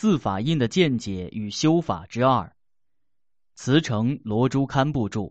四法印的见解与修法之二。慈诚罗珠堪布著。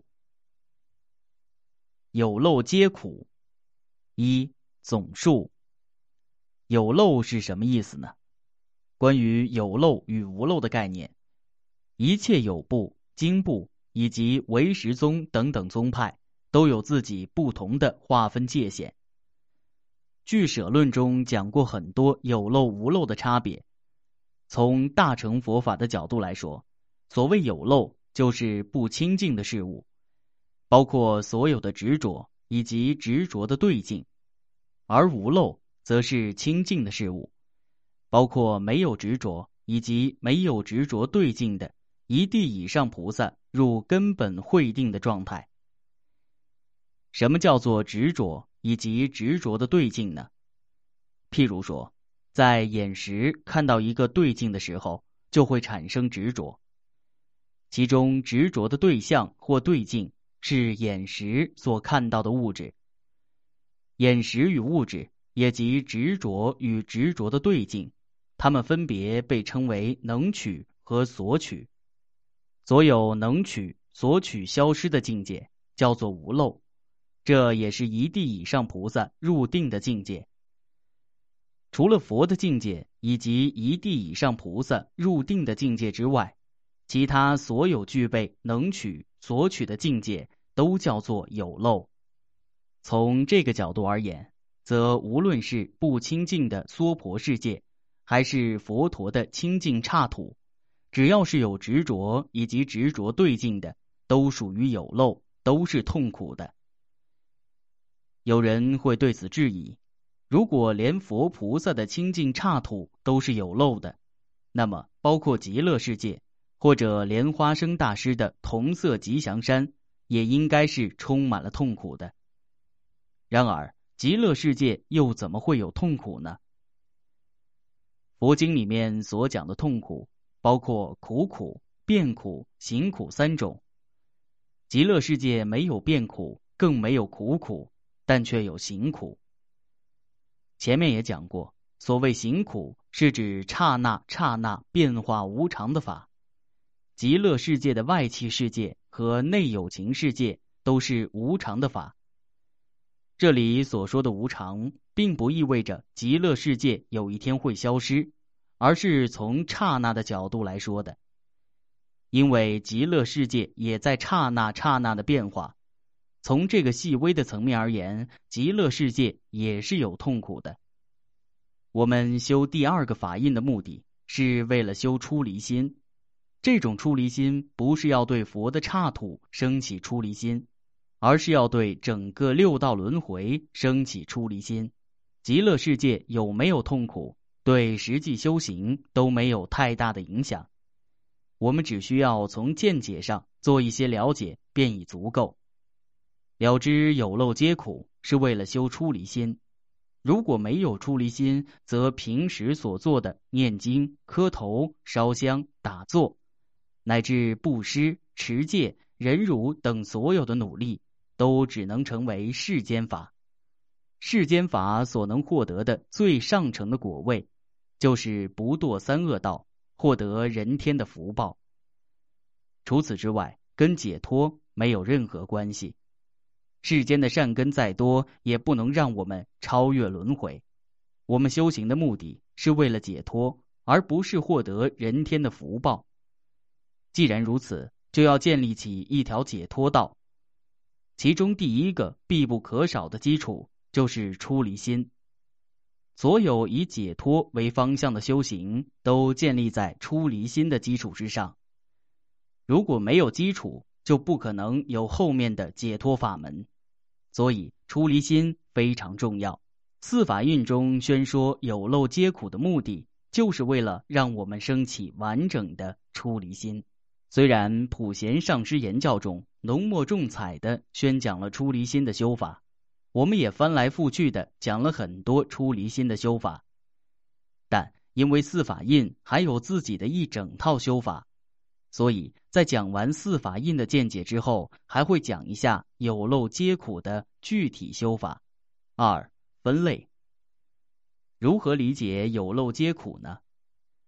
有漏皆苦。一、总述。有漏是什么意思呢？关于有漏与无漏的概念，一切有部、经部以及唯识宗等等宗派都有自己不同的划分界限。俱舍论中讲过很多有漏无漏的差别。从大乘佛法的角度来说，所谓有漏就是不清净的事物，包括所有的执着以及执着的对境；而无漏则是清净的事物，包括没有执着以及没有执着对境的一地以上菩萨入根本慧定的状态。什么叫做执着以及执着的对境呢？譬如说，在眼识看到一个对境的时候，就会产生执着。其中执着的对象或对境是眼识所看到的物质。眼识与物质，也即执着与执着的对境，它们分别被称为能取和所取。所有能取、所取消失的境界叫做无漏，这也是一地以上菩萨入定的境界。除了佛的境界以及一地以上菩萨入定的境界之外，其他所有具备能取、所取的境界都叫做有漏。从这个角度而言，则无论是不清净的娑婆世界，还是佛陀的清净刹土，只要是有执着以及执着对境的，都属于有漏，都是痛苦的。有人会对此质疑，如果连佛菩萨的清净刹土都是有漏的，那么包括极乐世界或者莲花生大师的同色吉祥山也应该是充满了痛苦的。然而极乐世界又怎么会有痛苦呢？佛经里面所讲的痛苦包括苦苦、变苦、行苦三种。极乐世界没有变苦，更没有苦苦，但却有行苦。前面也讲过，所谓行苦是指刹那刹那变化无常的法。极乐世界的外气世界和内有情世界都是无常的法。这里所说的无常，并不意味着极乐世界有一天会消失，而是从刹那的角度来说的。因为极乐世界也在刹那刹那的变化，从这个细微的层面而言，极乐世界也是有痛苦的。我们修第二个法印的目的，是为了修出离心。这种出离心不是要对佛的刹土升起出离心，而是要对整个六道轮回升起出离心。极乐世界有没有痛苦，对实际修行都没有太大的影响。我们只需要从见解上做一些了解，便已足够。了知有漏皆苦，是为了修出离心。如果没有出离心，则平时所做的念经、磕头、烧香、打坐，乃至布施、持戒、忍辱等所有的努力，都只能成为世间法。世间法所能获得的最上乘的果位，就是不堕三恶道，获得人天的福报。除此之外，跟解脱没有任何关系。世间的善根再多，也不能让我们超越轮回。我们修行的目的是为了解脱，而不是获得人天的福报。既然如此，就要建立起一条解脱道。其中第一个必不可少的基础就是出离心。所有以解脱为方向的修行，都建立在出离心的基础之上。如果没有基础，就不可能有后面的解脱法门。所以出离心非常重要。四法印中宣说有漏皆苦的目的，就是为了让我们升起完整的出离心。虽然普贤上师言教中浓墨重彩地宣讲了出离心的修法，我们也翻来覆去地讲了很多出离心的修法，但因为四法印还有自己的一整套修法，所以在讲完四法印的见解之后，还会讲一下有漏皆苦的具体修法。二、分类。如何理解有漏皆苦呢？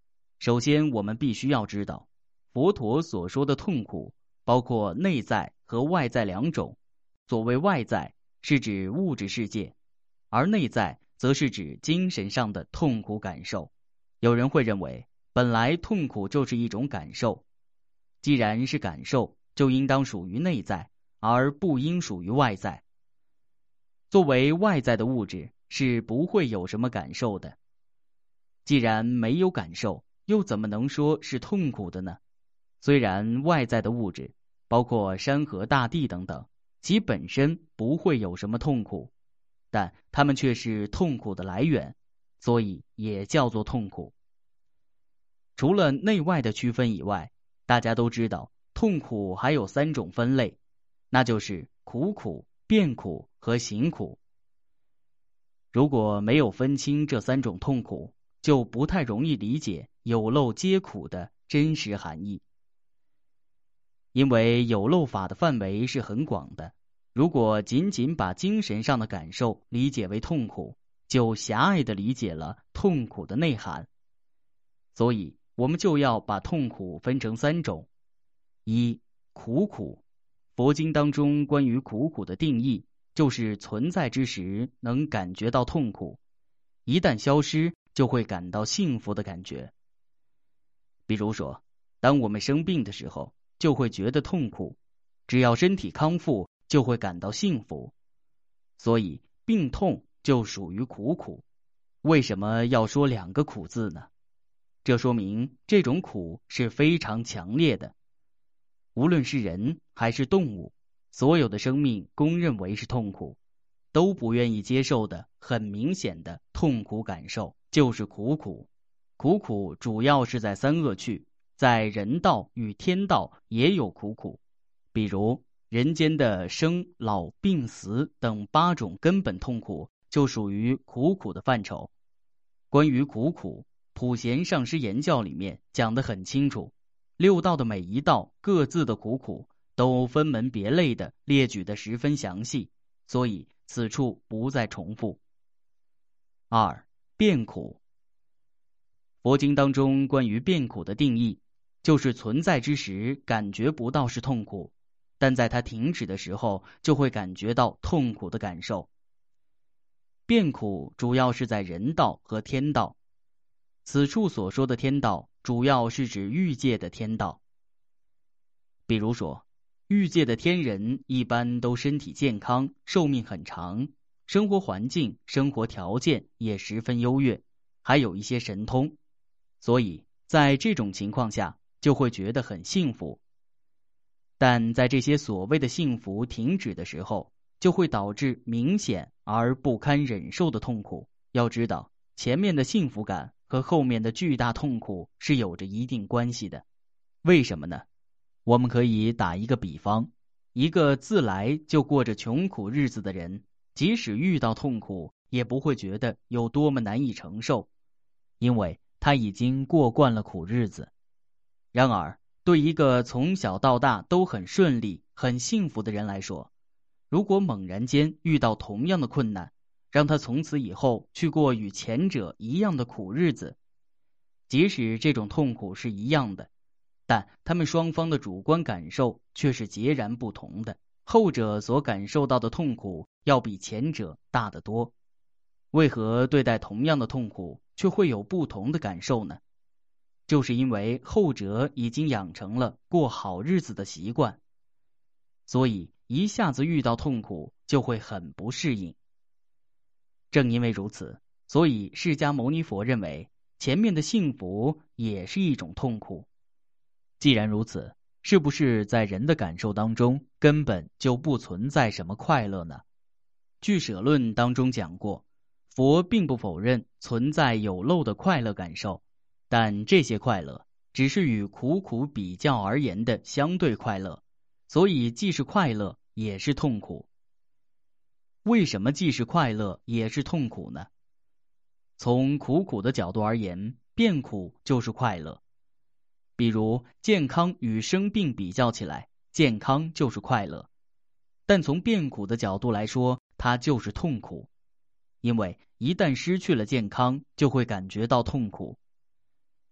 首先，我们必须要知道，佛陀所说的痛苦包括内在和外在两种。所谓外在，是指物质世界，而内在则是指精神上的痛苦感受。有人会认为，本来痛苦就是一种感受，既然是感受，就应当属于内在，而不应属于外在。作为外在的物质，是不会有什么感受的。既然没有感受，又怎么能说是痛苦的呢？虽然外在的物质，包括山河大地等等，其本身不会有什么痛苦，但它们却是痛苦的来源，所以也叫做痛苦。除了内外的区分以外，大家都知道痛苦还有3种分类，那就是苦苦、变苦和行苦。如果没有分清这3种痛苦，就不太容易理解有漏皆苦的真实含义。因为有漏法的范围是很广的，如果仅仅把精神上的感受理解为痛苦，就狭隘地理解了痛苦的内涵。所以我们就要把痛苦分成3种。一、苦苦。佛经当中关于苦苦的定义，就是存在之时能感觉到痛苦，一旦消失就会感到幸福的感觉。比如说，当我们生病的时候，就会觉得痛苦，只要身体康复，就会感到幸福。所以病痛就属于苦苦。为什么要说2个苦字呢？这说明这种苦是非常强烈的。无论是人还是动物，所有的生命公认为是痛苦，都不愿意接受的很明显的痛苦感受就是苦苦。苦苦主要是在3恶趣，在人道与天道也有苦苦。比如人间的生老病死等8种根本痛苦就属于苦苦的范畴。关于苦苦，普贤上师言教里面讲得很清楚，6道的每一道各自的苦苦都分门别类的列举得十分详细，所以此处不再重复。2、变苦。佛经当中关于变苦的定义，就是存在之时感觉不到是痛苦，但在它停止的时候就会感觉到痛苦的感受。变苦主要是在人道和天道，此处所说的天道主要是指欲界的天道。比如说，欲界的天人一般都身体健康，寿命很长，生活环境、生活条件也十分优越，还有一些神通，所以在这种情况下就会觉得很幸福。但在这些所谓的幸福停止的时候，就会导致明显而不堪忍受的痛苦。要知道，前面的幸福感和后面的巨大痛苦是有着一定关系的。为什么呢？我们可以打一个比方，一个自来就过着穷苦日子的人，即使遇到痛苦，也不会觉得有多么难以承受，因为他已经过惯了苦日子。然而，对一个从小到大都很顺利、很幸福的人来说，如果猛然间遇到同样的困难，让他从此以后去过与前者一样的苦日子，即使这种痛苦是一样的，但他们双方的主观感受却是截然不同的。后者所感受到的痛苦要比前者大得多。为何对待同样的痛苦却会有不同的感受呢？就是因为后者已经养成了过好日子的习惯，所以一下子遇到痛苦就会很不适应。正因为如此，所以释迦牟尼佛认为前面的幸福也是一种痛苦。既然如此，是不是在人的感受当中根本就不存在什么快乐呢？俱舍论当中讲过，佛并不否认存在有漏的快乐感受，但这些快乐只是与苦苦比较而言的相对快乐，所以既是快乐也是痛苦。为什么既是快乐也是痛苦呢？从苦苦的角度而言，变苦就是快乐。比如健康与生病比较起来，健康就是快乐，但从变苦的角度来说，它就是痛苦，因为一旦失去了健康，就会感觉到痛苦。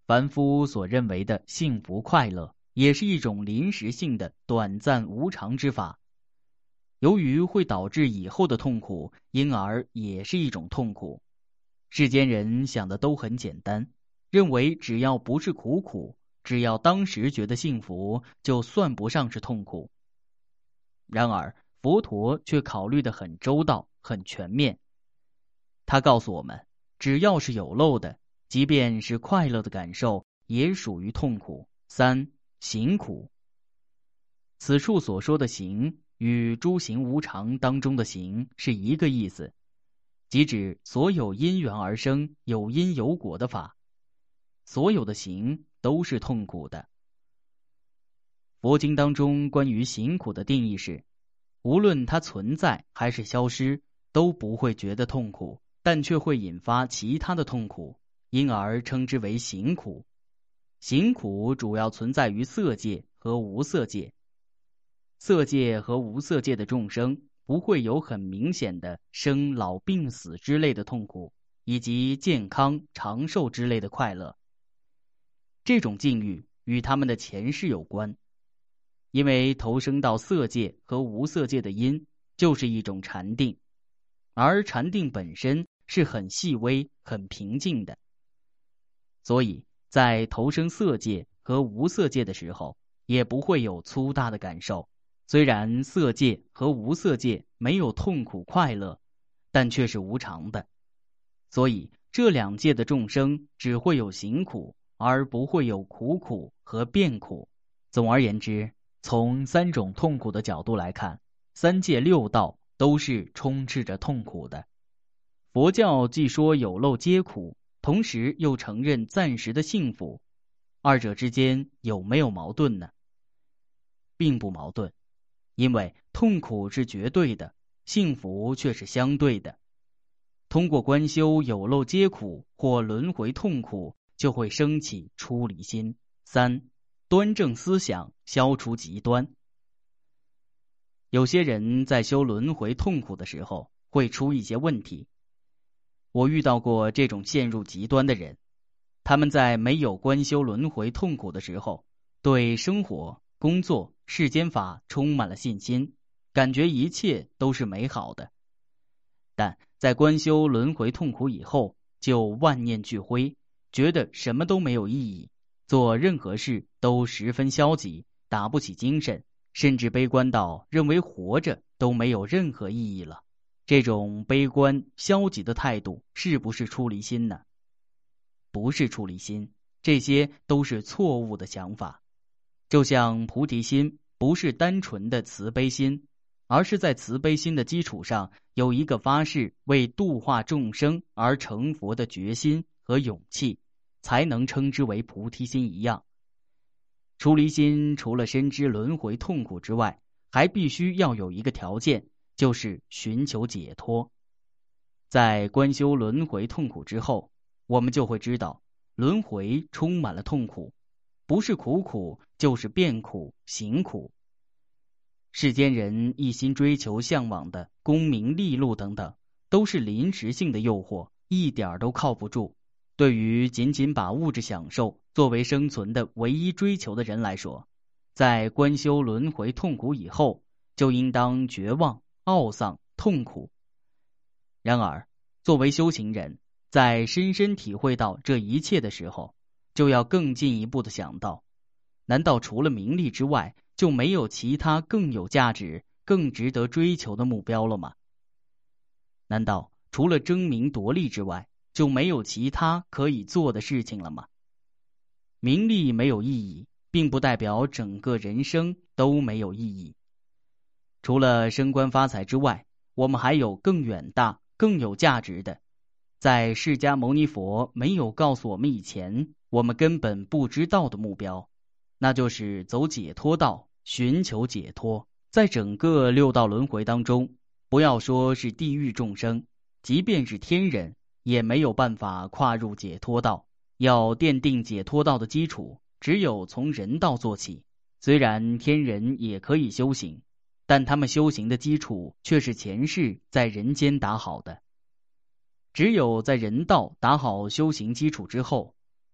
凡夫所认为的幸福快乐，也是一种临时性的短暂无常之法。由于会导致以后的痛苦，因而也是一种痛苦。世间人想的都很简单，认为只要不是苦，只要当时觉得幸福，就算不上是痛苦。然而佛陀却考虑得很周到，很全面。他告诉我们，只要是有漏的，即便是快乐的感受，也属于痛苦。三、行苦。此处所说的行，与诸行无常当中的行是一个意思，即指所有因缘而生、有因有果的法。所有的行都是痛苦的。佛经当中关于行苦的定义是，无论它存在还是消失，都不会觉得痛苦，但却会引发其他的痛苦，因而称之为行苦。行苦主要存在于色界和无色界。色界和无色界的众生不会有很明显的生老病死之类的痛苦，以及健康长寿之类的快乐。这种境遇与他们的前世有关，因为投生到色界和无色界的因就是一种禅定，而禅定本身是很细微、很平静的，所以在投生色界和无色界的时候，也不会有粗大的感受。虽然色界和无色界没有痛苦快乐，但却是无常的，所以这两界的众生只会有行苦，而不会有苦和变苦。总而言之，从三种痛苦的角度来看，三界六道都是充斥着痛苦的。佛教既说有漏皆苦，同时又承认暂时的幸福，二者之间有没有矛盾呢？并不矛盾，因为痛苦是绝对的，幸福却是相对的。通过观修有漏皆苦或轮回痛苦，就会升起出离心。三、端正思想，消除极端。有些人在修轮回痛苦的时候，会出一些问题。我遇到过这种陷入极端的人，他们在没有观修轮回痛苦的时候，对生活、工作、世间法充满了信心，感觉一切都是美好的。但在观修轮回痛苦以后，就万念俱灰，觉得什么都没有意义，做任何事都十分消极，打不起精神，甚至悲观到认为活着都没有任何意义了。这种悲观消极的态度是不是出离心呢？不是出离心，这些都是错误的想法。就像菩提心不是单纯的慈悲心，而是在慈悲心的基础上有一个发誓为度化众生而成佛的决心和勇气，才能称之为菩提心一样。出离心除了深知轮回痛苦之外，还必须要有一个条件，就是寻求解脱。在观修轮回痛苦之后，我们就会知道轮回充满了痛苦，不是苦就是变苦、行苦。世间人一心追求向往的功名利禄等等，都是临时性的诱惑，一点都靠不住。对于仅仅把物质享受作为生存的唯一追求的人来说，在观修轮回痛苦以后，就应当绝望、懊丧、痛苦。然而，作为修行人，在深深体会到这一切的时候，就要更进一步的想到，难道除了名利之外，就没有其他更有价值、更值得追求的目标了吗？难道除了争名夺利之外，就没有其他可以做的事情了吗？名利没有意义，并不代表整个人生都没有意义。除了升官发财之外，我们还有更远大、更有价值的。在释迦牟尼佛没有告诉我们以前，我们根本不知道的目标，那就是走解脱道，寻求解脱。在整个六道轮回当中，不要说是地狱众生，即便是天人，也没有办法跨入解脱道。要奠定解脱道的基础，只有从人道做起。虽然天人也可以修行，但他们修行的基础却是前世在人间打好的。只有在人道打好修行基础之后，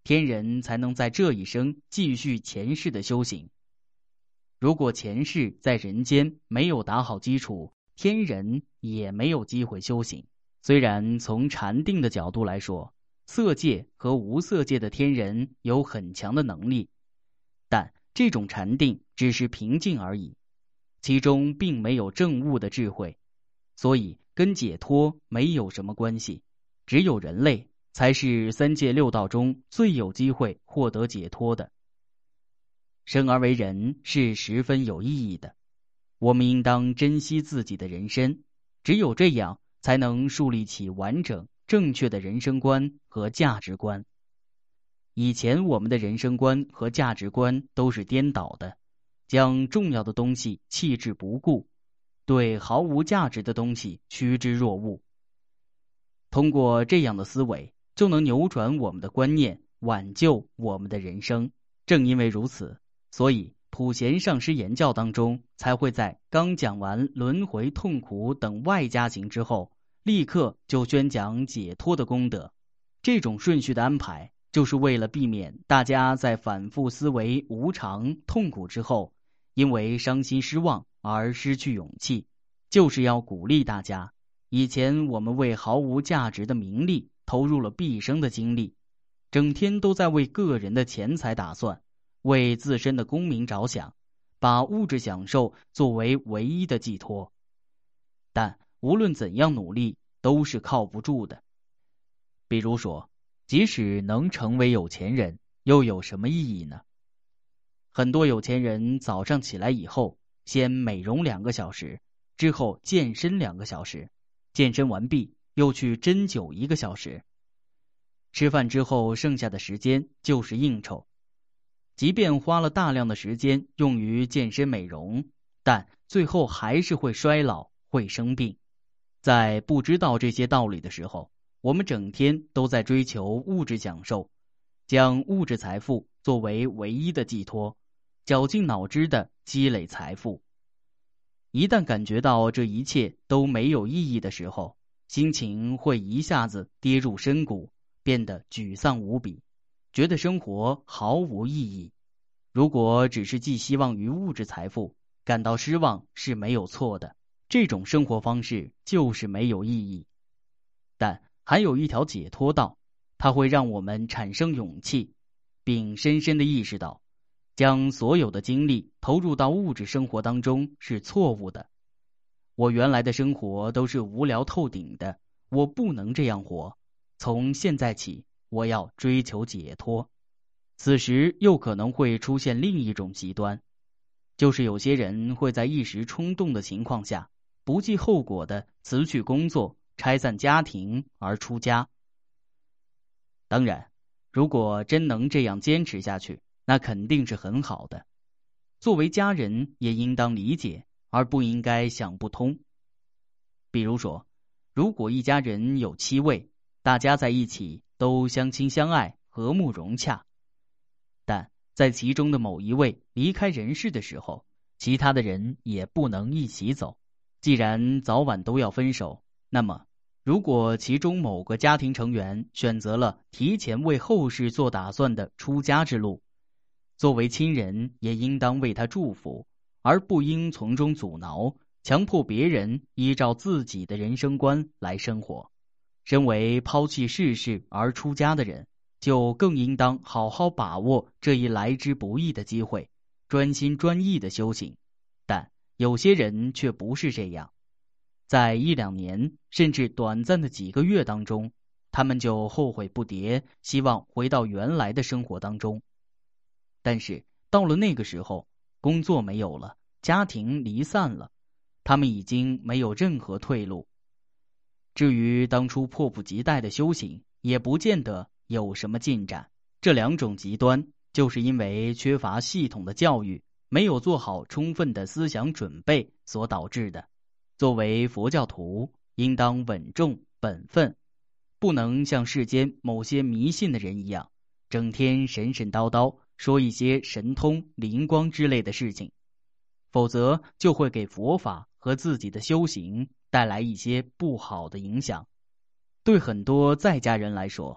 天人才能在这一生继续前世的修行。如果前世在人间没有打好基础，天人也没有机会修行。虽然从禅定的角度来说，色界和无色界的天人有很强的能力，但这种禅定只是平静而已，其中并没有证悟的智慧，所以跟解脱没有什么关系。只有人类才是三界六道中最有机会获得解脱的。生而为人是十分有意义的，我们应当珍惜自己的人生，只有这样才能树立起完整正确的人生观和价值观。以前我们的人生观和价值观都是颠倒的，将重要的东西弃之不顾，对毫无价值的东西趋之若鹜。通过这样的思维，就能扭转我们的观念，挽救我们的人生。正因为如此，所以普贤上师言教当中才会在刚讲完轮回痛苦等外加行之后，立刻就宣讲解脱的功德。这种顺序的安排，就是为了避免大家在反复思维无常痛苦之后，因为伤心失望而失去勇气，就是要鼓励大家，以前我们为毫无价值的名利投入了毕生的精力，整天都在为个人的钱财打算，为自身的功名着想，把物质享受作为唯一的寄托。但无论怎样努力，都是靠不住的。比如说，即使能成为有钱人，又有什么意义呢？很多有钱人早上起来以后，先美容2个小时，之后健身2个小时，健身完毕又去针灸1个小时。吃饭之后剩下的时间就是应酬。即便花了大量的时间用于健身美容，但最后还是会衰老，会生病。在不知道这些道理的时候，我们整天都在追求物质享受，将物质财富作为唯一的寄托，绞尽脑汁的积累财富。一旦感觉到这一切都没有意义的时候，心情会一下子跌入深谷，变得沮丧无比，觉得生活毫无意义。如果只是寄希望于物质财富，感到失望是没有错的，这种生活方式就是没有意义。但还有一条解脱道，它会让我们产生勇气，并深深地意识到，将所有的精力投入到物质生活当中是错误的。我原来的生活都是无聊透顶的，我不能这样活。从现在起，我要追求解脱。此时又可能会出现另一种极端，就是有些人会在一时冲动的情况下，不计后果地辞去工作，拆散家庭而出家。当然，如果真能这样坚持下去，那肯定是很好的。作为家人也应当理解，而不应该想不通。比如说，如果一家人有7位，大家在一起都相亲相爱，和睦融洽，但在其中的某一位离开人世的时候，其他的人也不能一起走。既然早晚都要分手，那么如果其中某个家庭成员选择了提前为后事做打算的出家之路，作为亲人也应当为他祝福，而不应从中阻挠，强迫别人依照自己的人生观来生活。身为抛弃世事而出家的人，就更应当好好把握这一来之不易的机会，专心专意的修行。但有些人却不是这样，在1、2年甚至短暂的几个月当中，他们就后悔不迭，希望回到原来的生活当中。但是到了那个时候，工作没有了，家庭离散了，他们已经没有任何退路。至于当初迫不及待的修行，也不见得有什么进展。这2种极端，就是因为缺乏系统的教育，没有做好充分的思想准备所导致的。作为佛教徒，应当稳重本分，不能像世间某些迷信的人一样，整天神神叨叨说一些神通灵光之类的事情，否则就会给佛法和自己的修行带来一些不好的影响。对很多在家人来说，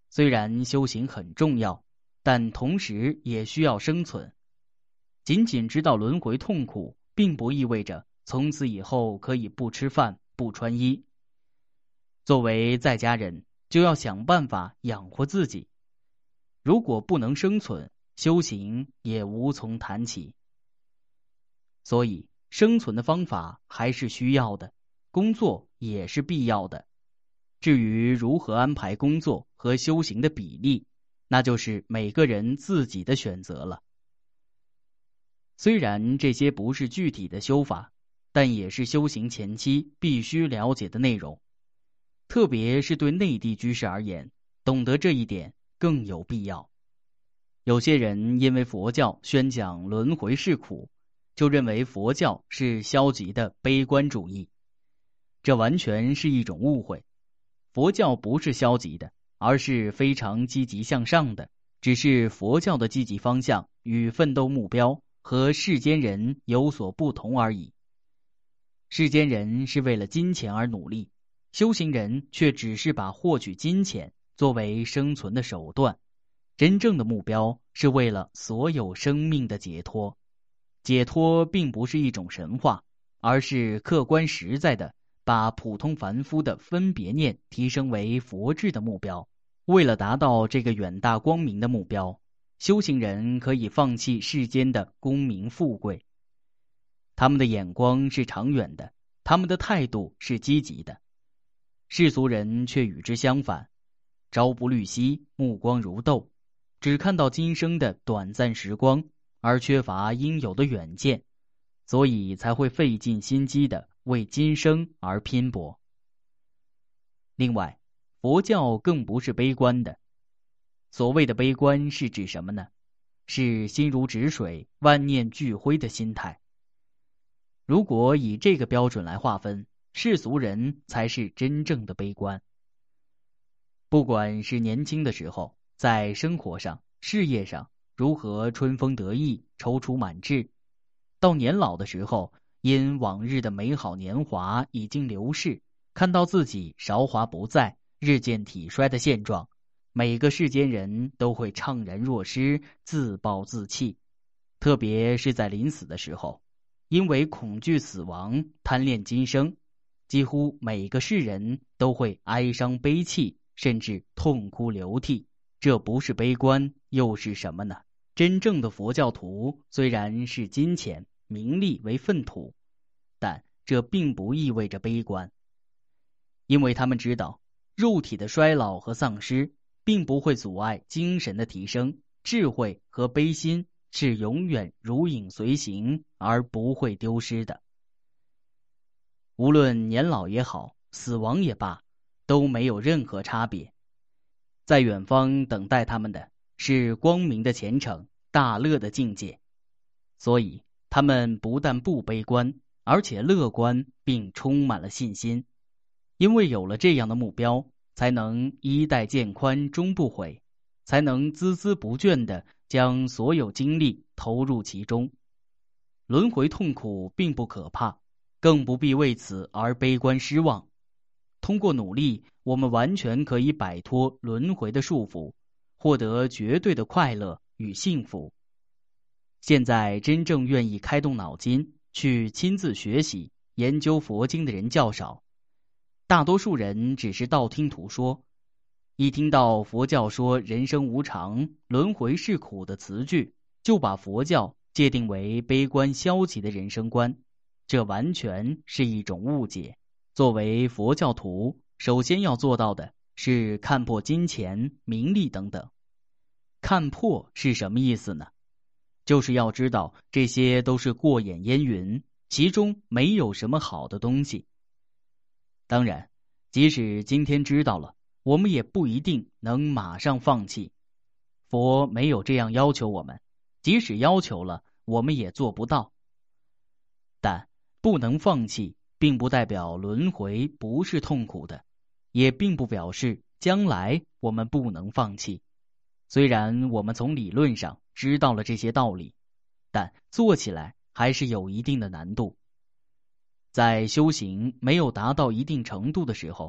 虽然修行很重要，但同时也需要生存。仅仅知道轮回痛苦，并不意味着从此以后可以不吃饭、不穿衣。作为在家人，就要想办法养活自己。如果不能生存，修行也无从谈起。所以，生存的方法还是需要的，工作也是必要的。至于如何安排工作和修行的比例，那就是每个人自己的选择了。虽然这些不是具体的修法，但也是修行前期必须了解的内容。特别是对内地居士而言，懂得这一点更有必要。有些人因为佛教宣讲轮回是苦，就认为佛教是消极的悲观主义，这完全是一种误会。佛教不是消极的，而是非常积极向上的，只是佛教的积极方向与奋斗目标和世间人有所不同而已。世间人是为了金钱而努力，修行人却只是把获取金钱作为生存的手段，真正的目标是为了所有生命的解脱。解脱并不是一种神话，而是客观实在的把普通凡夫的分别念提升为佛智的目标。为了达到这个远大光明的目标，修行人可以放弃世间的功名富贵。他们的眼光是长远的，他们的态度是积极的。世俗人却与之相反，朝不虑夕，目光如豆，只看到今生的短暂时光，而缺乏应有的远见，所以才会费尽心机的为今生而拼搏。另外，佛教更不是悲观的。所谓的悲观是指什么呢？是心如止水、万念俱灰的心态。如果以这个标准来划分，世俗人才是真正的悲观。不管是年轻的时候，在生活上、事业上如何春风得意、踌躇满志，到年老的时候，因往日的美好年华已经流逝，看到自己韶华不再、日渐体衰的现状，每个世间人都会怅然若失、自暴自弃。特别是在临死的时候，因为恐惧死亡、贪恋今生，几乎每个世人都会哀伤悲泣，甚至痛哭流涕。这不是悲观又是什么呢？真正的佛教徒虽然是金钱、名利为粪土，但这并不意味着悲观，因为他们知道肉体的衰老和丧失并不会阻碍精神的提升，智慧和悲心是永远如影随形而不会丢失的。无论年老也好，死亡也罢，都没有任何差别。在远方等待他们的是光明的前程、大乐的境界。所以他们不但不悲观，而且乐观并充满了信心。因为有了这样的目标，才能衣带渐宽终不悔，才能孜孜不倦地将所有精力投入其中。轮回痛苦并不可怕，更不必为此而悲观失望。通过努力，我们完全可以摆脱轮回的束缚，获得绝对的快乐与幸福。现在真正愿意开动脑筋去亲自学习研究佛经的人较少，大多数人只是道听途说。一听到佛教说人生无常、轮回是苦的词句，就把佛教界定为悲观消极的人生观，这完全是一种误解。作为佛教徒，首先要做到的是看破金钱、名利等等。看破是什么意思呢？就是要知道这些都是过眼烟云，其中没有什么好的东西。当然，即使今天知道了，我们也不一定能马上放弃。佛没有这样要求我们，即使要求了，我们也做不到。但不能放弃并不代表轮回不是痛苦的，也并不表示将来我们不能放弃。虽然我们从理论上知道了这些道理，但做起来还是有一定的难度。在修行没有达到一定程度的时候，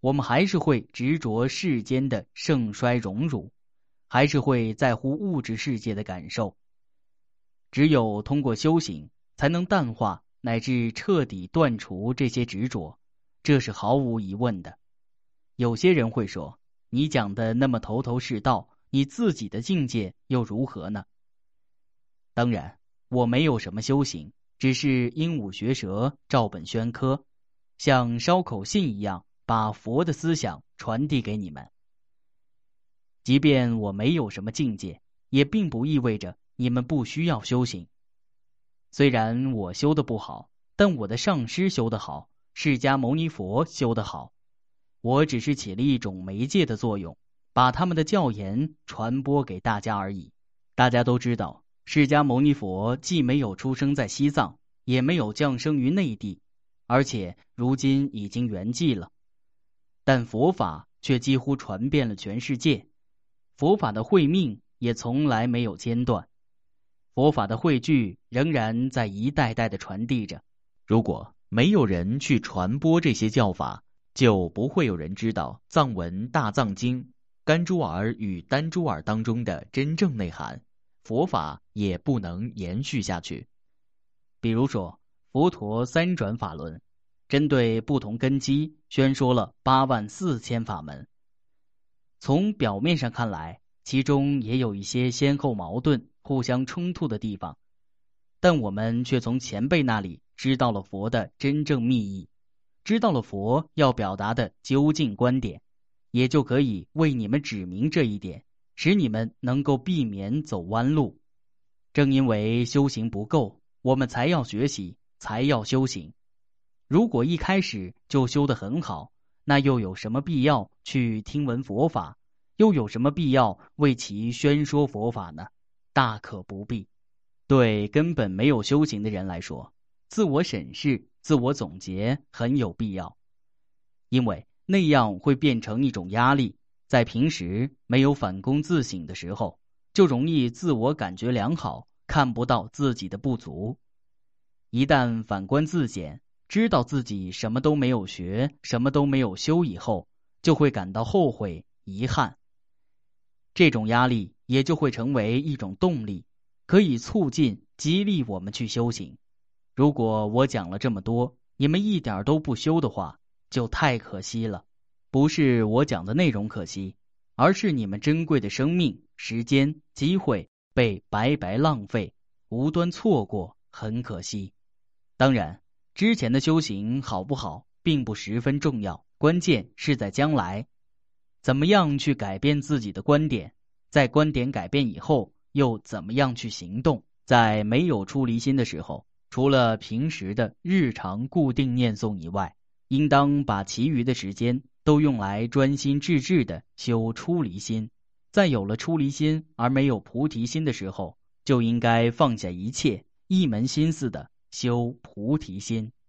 我们还是会执着世间的盛衰荣辱，还是会在乎物质世界的感受。只有通过修行，才能淡化乃至彻底断除这些执着，这是毫无疑问的。有些人会说，你讲的那么头头是道，你自己的境界又如何呢？当然，我没有什么修行，只是鹦鹉学舌，照本宣科，像捎口信一样把佛的思想传递给你们。即便我没有什么境界，也并不意味着你们不需要修行。虽然我修得不好，但我的上师修得好，释迦牟尼佛修得好，我只是起了一种媒介的作用，把他们的教言传播给大家而已。大家都知道，释迦牟尼佛既没有出生在西藏，也没有降生于内地，而且如今已经圆寂了。但佛法却几乎传遍了全世界，佛法的慧命也从来没有间断，佛法的汇聚仍然在一代代的传递着。如果没有人去传播这些教法，就不会有人知道藏文大藏经、甘珠尔与丹珠尔当中的真正内涵，佛法也不能延续下去。比如说，佛陀三转法轮，针对不同根基宣说了84000法门。从表面上看来，其中也有一些先后矛盾、互相冲突的地方，但我们却从前辈那里知道了佛的真正密意，知道了佛要表达的究竟观点，也就可以为你们指明这一点，使你们能够避免走弯路。正因为修行不够，我们才要学习，才要修行。如果一开始就修得很好，那又有什么必要去听闻佛法？又有什么必要为其宣说佛法呢？大可不必。对根本没有修行的人来说，自我审视、自我总结很有必要，因为那样会变成一种压力。在平时没有反躬自省的时候，就容易自我感觉良好，看不到自己的不足。一旦反观自检，知道自己什么都没有学，什么都没有修以后，就会感到后悔、遗憾。这种压力也就会成为一种动力，可以促进、激励我们去修行。如果我讲了这么多，你们一点都不修的话，就太可惜了。不是我讲的内容可惜，而是你们珍贵的生命、时间、机会被白白浪费，无端错过，很可惜。当然，之前的修行好不好，并不十分重要，关键是在将来。怎么样去改变自己的观点，在观点改变以后，又怎么样去行动？在没有出离心的时候，除了平时的日常固定念诵以外，应当把其余的时间都用来专心致志地修出离心。在有了出离心而没有菩提心的时候，就应该放下一切，一门心思地修菩提心。